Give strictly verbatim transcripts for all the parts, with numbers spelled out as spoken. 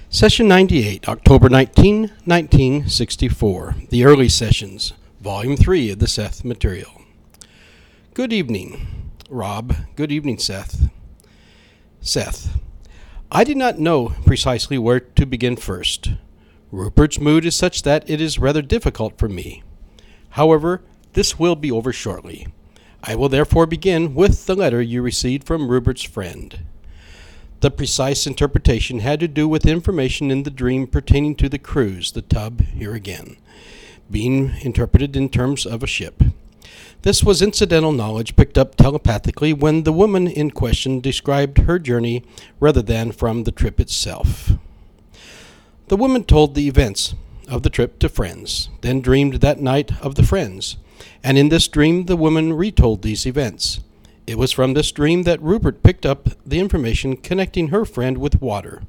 Session ninety-eight, October nineteenth, nineteen sixty-four. The Early Sessions, Volume three of the Seth material. Good evening, Rob. Good evening, Seth. Seth. I did not know precisely where to begin first. Rupert's mood is such that it is rather difficult for me. However, this will be over shortly. I will therefore begin with the letter you received from Rupert's friend. The precise interpretation had to do with information in the dream pertaining to the cruise, the tub, here again, being interpreted in terms of a ship. This was incidental knowledge picked up telepathically when the woman in question described her journey rather than from the trip itself. The woman told the events of the trip to friends, then dreamed that night of the friends, and in this dream the woman retold these events. It was from this dream that Rupert picked up the information connecting her friend with water.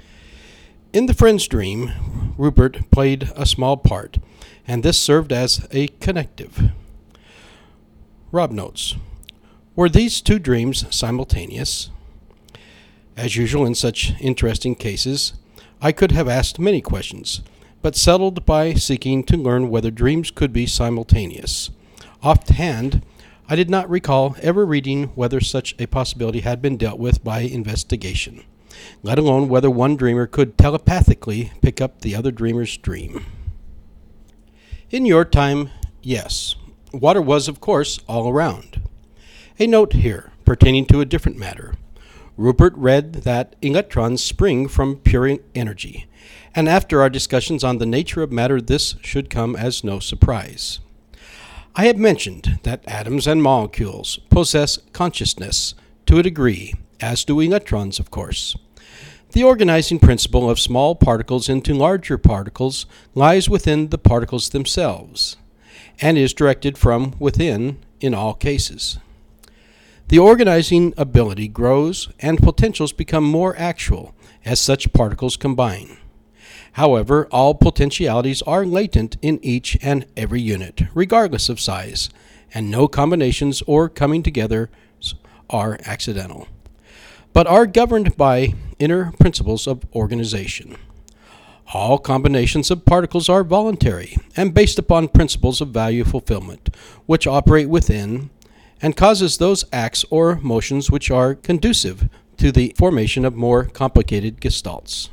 In the friend's dream, Rupert played a small part, and this served as a connective. Rob notes, were these two dreams simultaneous? As usual in such interesting cases, I could have asked many questions, but settled by seeking to learn whether dreams could be simultaneous. Offhand, I did not recall ever reading whether such a possibility had been dealt with by investigation, let alone whether one dreamer could telepathically pick up the other dreamer's dream. In your time, yes, water was, of course, all around. A note here, pertaining to a different matter. Rupert read that electrons spring from pure energy, and after our discussions on the nature of matter, this should come as no surprise. I have mentioned that atoms and molecules possess consciousness to a degree, as do electrons, of course. The organizing principle of small particles into larger particles lies within the particles themselves, and is directed from within in all cases. The organizing ability grows, and potentials become more actual as such particles combine. However, all potentialities are latent in each and every unit, regardless of size, and no combinations or coming together are accidental, but are governed by inner principles of organization. All combinations of particles are voluntary and based upon principles of value fulfillment, which operate within and causes those acts or motions which are conducive to the formation of more complicated gestalts.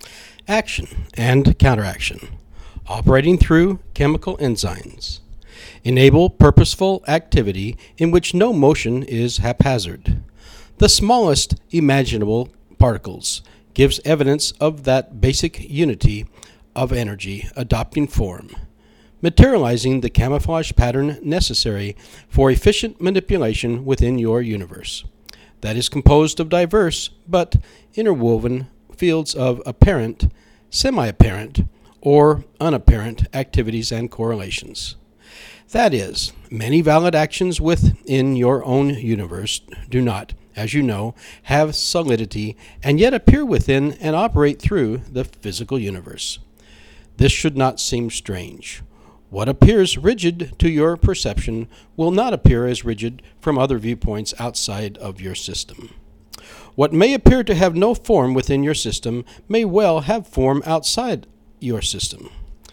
Action and counteraction, operating through chemical enzymes, enable purposeful activity in which no motion is haphazard. The smallest imaginable particles gives evidence of that basic unity of energy adopting form, materializing the camouflage pattern necessary for efficient manipulation within your universe, that is composed of diverse but interwoven fields of apparent, semi-apparent, or unapparent activities and correlations. That is, many valid actions within your own universe do not, as you know, have solidity and yet appear within and operate through the physical universe. This should not seem strange. What appears rigid to your perception will not appear as rigid from other viewpoints outside of your system. What may appear to have no form within your system may well have form outside your system.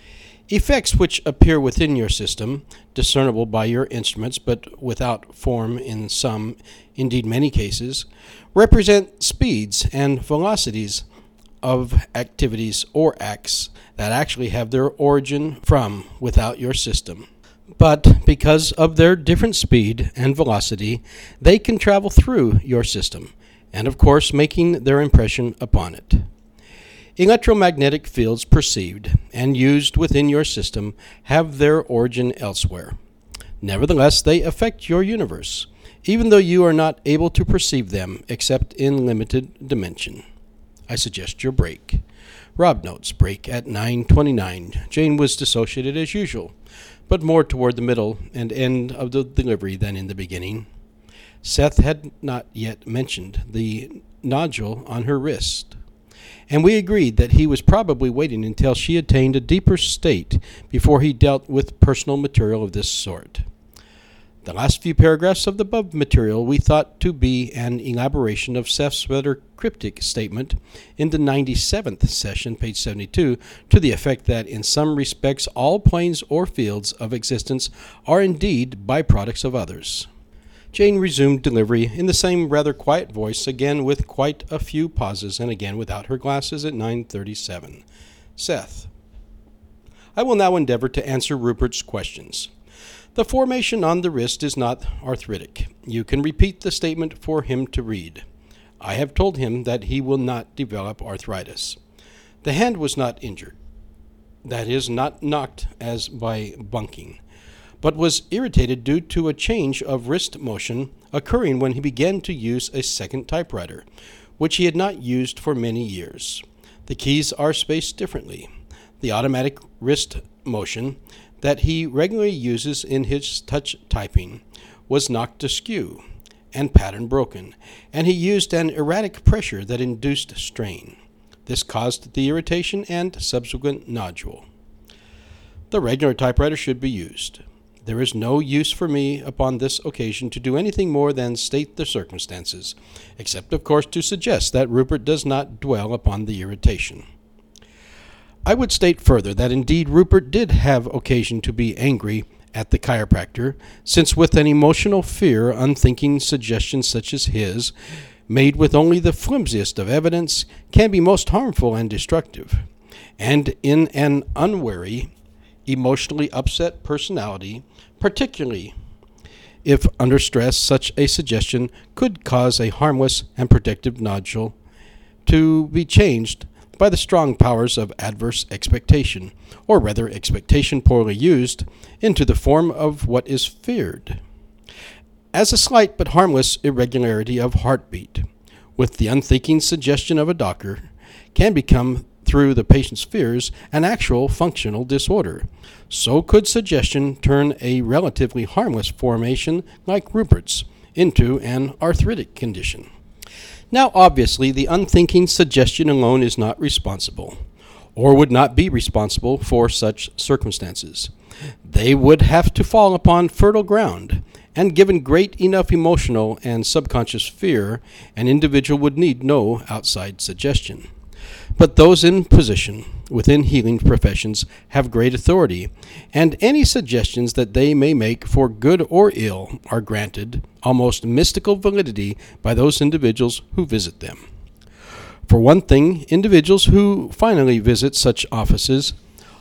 Effects which appear within your system, discernible by your instruments but without form in some, indeed many cases, represent speeds and velocities of activities or acts that actually have their origin from without your system. But because of their different speed and velocity, they can travel through your system, and of course making their impression upon it. Electromagnetic fields perceived and used within your system have their origin elsewhere. Nevertheless, they affect your universe, even though you are not able to perceive them except in limited dimension. I suggest your break. Rob notes break at nine twenty-nine. Jane was dissociated as usual, but more toward the middle and end of the delivery than in the beginning. Seth had not yet mentioned the nodule on her wrist, and we agreed that he was probably waiting until she attained a deeper state before he dealt with personal material of this sort. The last few paragraphs of the above material we thought to be an elaboration of Seth's rather cryptic statement in the ninety-seventh session, page seventy-two, to the effect that in some respects all planes or fields of existence are indeed byproducts of others. Jane resumed delivery in the same rather quiet voice, again with quite a few pauses, and again without her glasses at nine thirty-seven. Seth, I will now endeavor to answer Rupert's questions. The formation on the wrist is not arthritic. You can repeat the statement for him to read. I have told him that he will not develop arthritis. The hand was not injured. That is, not knocked as by bunking, but was irritated due to a change of wrist motion occurring when he began to use a second typewriter, which he had not used for many years. The keys are spaced differently. The automatic wrist motion that he regularly uses in his touch typing was knocked askew and pattern broken, and he used an erratic pressure that induced strain. This caused the irritation and subsequent nodule. The regular typewriter should be used. There is no use for me upon this occasion to do anything more than state the circumstances, except of course to suggest that Rupert does not dwell upon the irritation. I would state further that indeed Rupert did have occasion to be angry at the chiropractor, since with an emotional fear, unthinking suggestions such as his, made with only the flimsiest of evidence, can be most harmful and destructive, and in an unwary, emotionally upset personality, particularly if under stress, such a suggestion could cause a harmless and protective nodule to be changed by the strong powers of adverse expectation, or rather expectation poorly used, into the form of what is feared. As a slight but harmless irregularity of heartbeat, with the unthinking suggestion of a doctor, can become, through the patient's fears, an actual functional disorder, so could suggestion turn a relatively harmless formation like Rupert's into an arthritic condition. Now, obviously, the unthinking suggestion alone is not responsible, or would not be responsible for such circumstances. They would have to fall upon fertile ground, and given great enough emotional and subconscious fear, an individual would need no outside suggestion. But those in position within healing professions have great authority, and any suggestions that they may make for good or ill are granted almost mystical validity by those individuals who visit them. For one thing, individuals who finally visit such offices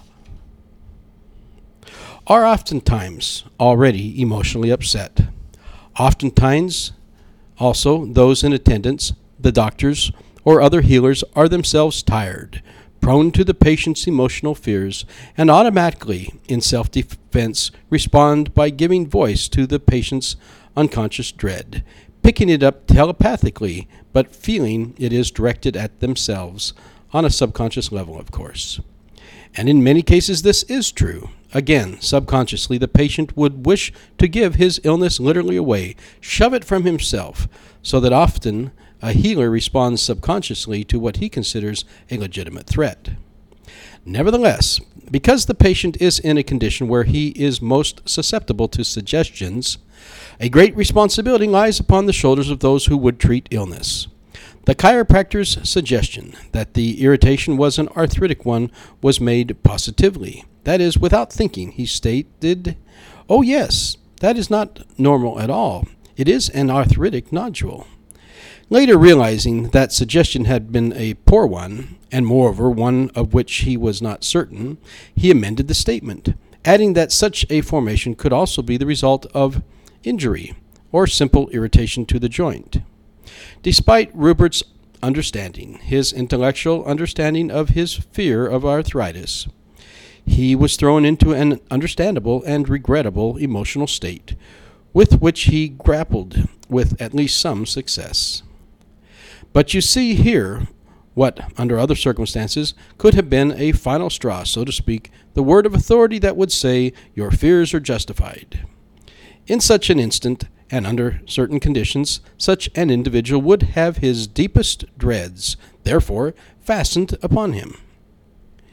are oftentimes already emotionally upset. Oftentimes, also, those in attendance, the doctors, or other healers are themselves tired, prone to the patient's emotional fears, and automatically, in self-defense, respond by giving voice to the patient's unconscious dread, picking it up telepathically, but feeling it is directed at themselves, on a subconscious level, of course. And in many cases this is true. Again, subconsciously, the patient would wish to give his illness literally away, shove it from himself, so that often a healer responds subconsciously to what he considers a legitimate threat. Nevertheless, because the patient is in a condition where he is most susceptible to suggestions, a great responsibility lies upon the shoulders of those who would treat illness. The chiropractor's suggestion that the irritation was an arthritic one was made positively. That is, without thinking, he stated, "Oh yes, that is not normal at all. It is an arthritic nodule." Later realizing that suggestion had been a poor one, and moreover one of which he was not certain, he amended the statement, adding that such a formation could also be the result of injury or simple irritation to the joint. Despite Rupert's understanding, his intellectual understanding of his fear of arthritis, he was thrown into an understandable and regrettable emotional state, with which he grappled with at least some success. But you see here what, under other circumstances, could have been a final straw, so to speak, the word of authority that would say, "Your fears are justified." In such an instant, and under certain conditions, such an individual would have his deepest dreads, therefore, fastened upon him.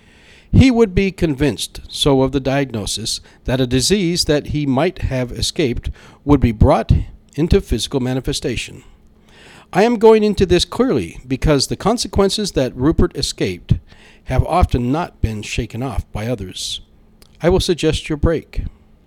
he would be convinced so of the diagnosis that a disease that he might have escaped would be brought into physical manifestation. I am going into this clearly because the consequences that Rupert escaped have often not been shaken off by others. I will suggest your break.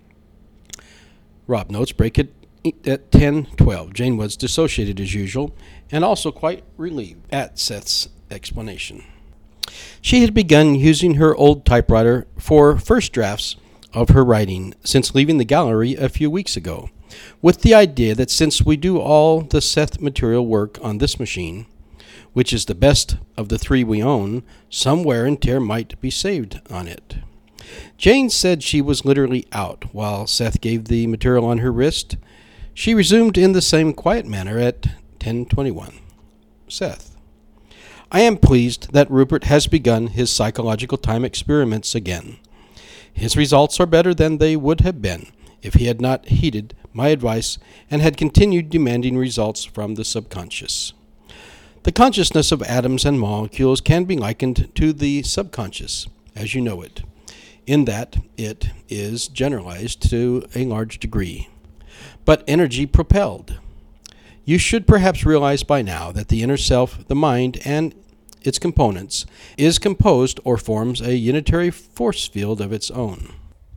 Rob notes break at, at ten twelve. Jane was dissociated as usual and also quite relieved at Seth's explanation. She had begun using her old typewriter for first drafts of her writing since leaving the gallery a few weeks ago, with the idea that since we do all the Seth material work on this machine, which is the best of the three we own, some wear and tear might be saved on it. Jane said she was literally out while Seth gave the material on her wrist. She resumed in the same quiet manner at ten twenty-one. Seth: I am pleased that Rupert has begun his psychological time experiments again. His results are better than they would have been if he had not heeded my advice and had continued demanding results from the subconscious. The consciousness of atoms and molecules can be likened to the subconscious, as you know it, in that it is generalized to a large degree, but energy propelled. You should perhaps realize by now that the inner self, the mind, and its components, is composed or forms a unitary force field of its own.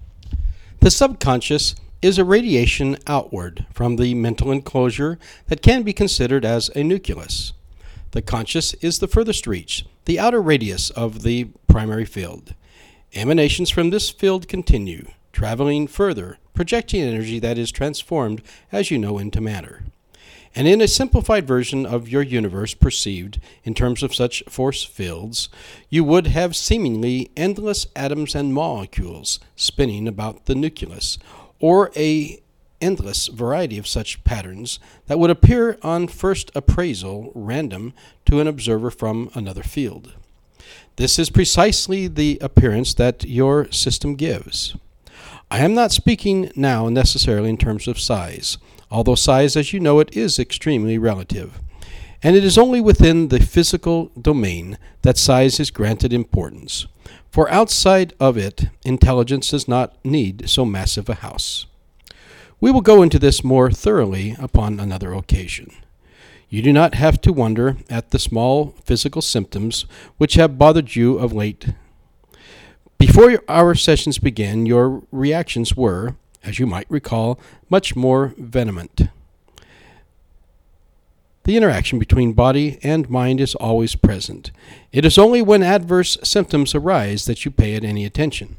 The subconscious is a radiation outward from the mental enclosure that can be considered as a nucleus. The conscious is the furthest reach, the outer radius of the primary field. Emanations from this field continue, traveling further, projecting energy that is transformed, as you know, into matter. And in a simplified version of your universe perceived in terms of such force fields, you would have seemingly endless atoms and molecules spinning about the nucleus, or a endless variety of such patterns that would appear on first appraisal random to an observer from another field. This is precisely the appearance that your system gives. I am not speaking now necessarily in terms of size, although size as you know it is extremely relative, and it is only within the physical domain that size is granted importance, for outside of it intelligence does not need so massive a house. We will go into this more thoroughly upon another occasion. You do not have to wonder at the small physical symptoms which have bothered you of late. Before our sessions began, your reactions were, as you might recall, much more vehement. The interaction between body and mind is always present. It is only when adverse symptoms arise that you pay it any attention.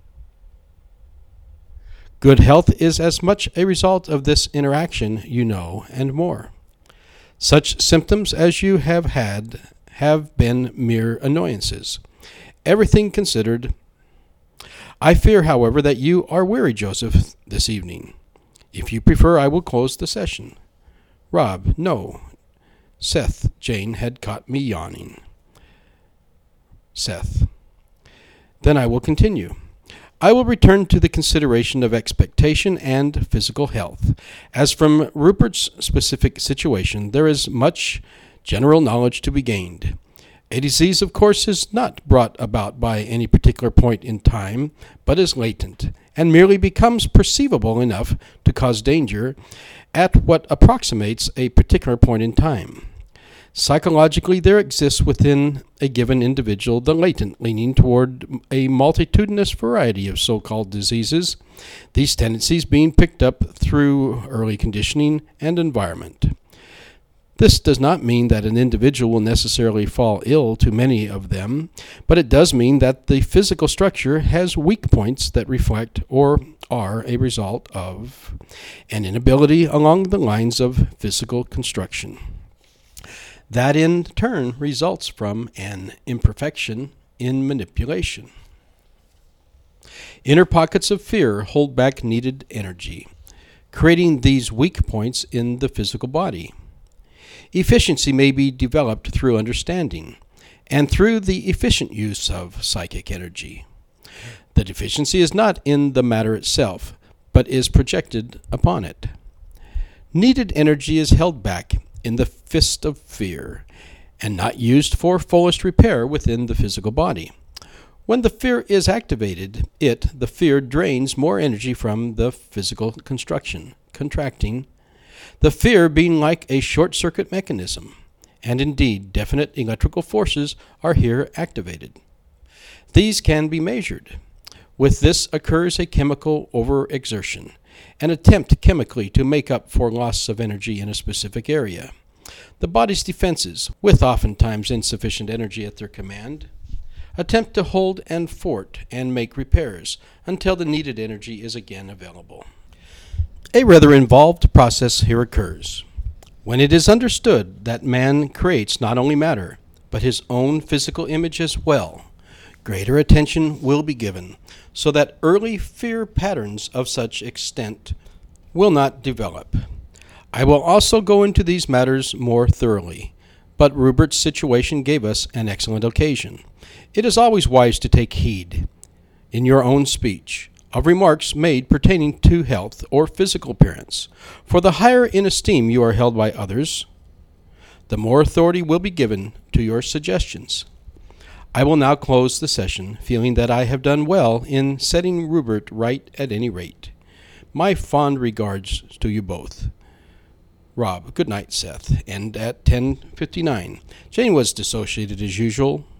Good health is as much a result of this interaction, you know, and more. Such symptoms as you have had have been mere annoyances, everything considered. I fear, however, that you are weary, Joseph, this evening. If you prefer, I will close the session. Rob, no. Seth, Jane had caught me yawning. Seth, then I will continue. I will return to the consideration of expectation and physical health. As from Rupert's specific situation, there is much general knowledge to be gained. A disease, of course, is not brought about by any particular point in time, but is latent, and merely becomes perceivable enough to cause danger at what approximates a particular point in time. Psychologically, there exists within a given individual the latent leaning toward a multitudinous variety of so-called diseases, these tendencies being picked up through early conditioning and environment. This does not mean that an individual will necessarily fall ill to many of them, but it does mean that the physical structure has weak points that reflect or are a result of an inability along the lines of physical construction. That in turn results from an imperfection in manipulation. Inner pockets of fear hold back needed energy, creating these weak points in the physical body. Efficiency may be developed through understanding and through the efficient use of psychic energy. The deficiency is not in the matter itself, but is projected upon it. Needed energy is held back in the fist of fear, and not used for fullest repair within the physical body. When the fear is activated, it, the fear, drains more energy from the physical construction, contracting, the fear being like a short-circuit mechanism, and indeed definite electrical forces are here activated. These can be measured. With this occurs a chemical overexertion, an attempt chemically to make up for loss of energy in a specific area. The body's defenses, with oftentimes insufficient energy at their command, attempt to hold and fort and make repairs until the needed energy is again available. A rather involved process here occurs. When it is understood that man creates not only matter, but his own physical image as well, greater attention will be given so that early fear patterns of such extent will not develop. I will also go into these matters more thoroughly, but Rupert's situation gave us an excellent occasion. It is always wise to take heed, in your own speech, of remarks made pertaining to health or physical appearance, for the higher in esteem you are held by others, the more authority will be given to your suggestions. I will now close the session, feeling that I have done well in setting Rupert right at any rate. My fond regards to you both. Rob, good night, Seth. And at ten fifty-nine, Jane was dissociated as usual.